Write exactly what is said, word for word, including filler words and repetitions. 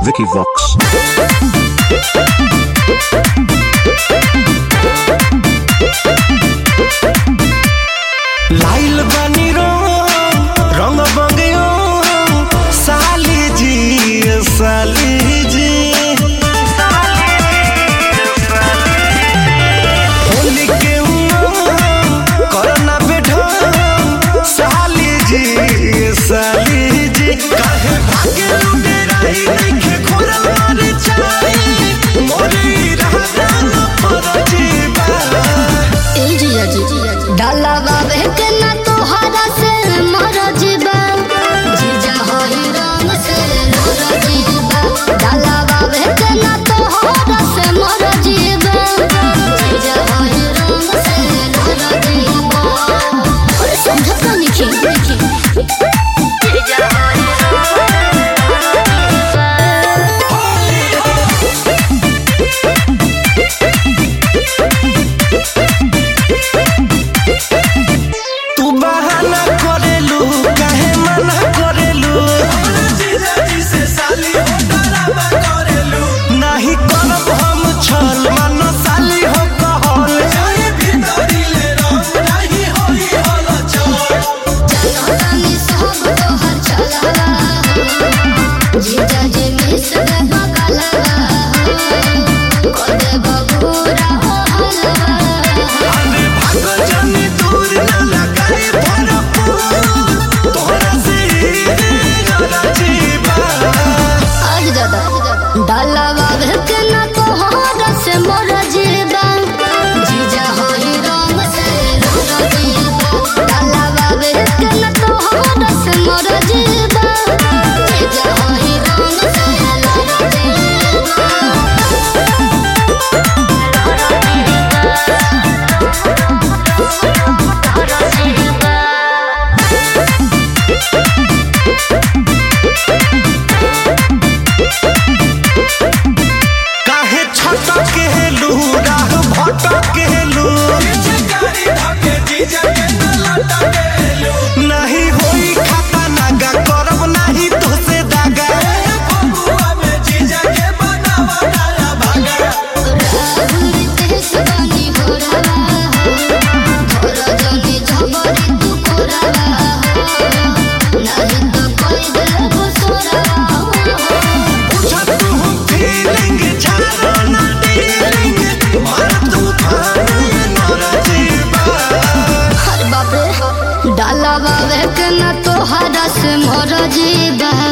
Vicky Vox. लाइल बानी रो रंग बंगियो साली जी साली जी होली के करना बैठो साली जी साली जी काहे भागे लुटे रही नहीं खोरा मारे चाई मोरी रहना पर जीवा ए जिया जी डाला बाबे के ना तोहरा से मर जीवा जीजा होई रंग से मर जीवा डाला बाबे के ना तोहरा से मर जीवा जीजा होई रंग से मर जीवा अरे समझ का निखी निखी जीजा होई तू बहाना करेलू काहे मना करेलू जीजाजी से साली हो डरावा करेलू नाही करब हम छल मन साली हो कहल जाए भीतरी ले रंग नाही होई हल चल चलानी सब तोहर चलावा जीजा जी मिस दे बगलवा को दे बबूरा हलवा अरे भाग जानी दूर न लगाए भरपूर तोहरा से जरा जीवा आज दादा डाला बाबे के ना तोहरा से मोर जीवा जीजा होई रंग से मोर जीवा डाला बाबे के ना तोहरा से मोर जीवा जीजा होई रंग से मोर जीवा काहे छटक हेलू राह भटक हेलू नहीं होई खाता नागा करब नहीं तो से दागा राहुल तेस बानी होरावा घर जनी झबरी तू कोरावा नाही तो कोई देव सोरावा पूछा तू फीलिंग झारो ना डीलिंग मार तू भाई नोरा जीवा हर बाप रे डाला बाबे के ना तोहरा से मोर जीवा